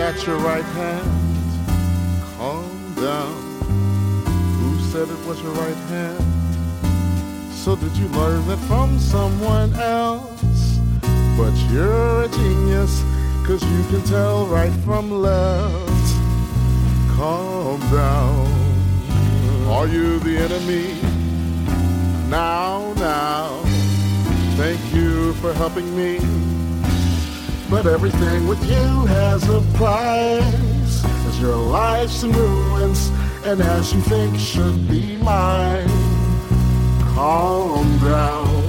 at your right hand. Calm down. Who said it was your right hand? So did you learn that from someone else? But you're a genius, 'cause you can tell right from left. Calm down. Are you the enemy? Now, thank you for helping me. But everything with you has a price, as your life's in ruins, and as you think should be mine. Calm down.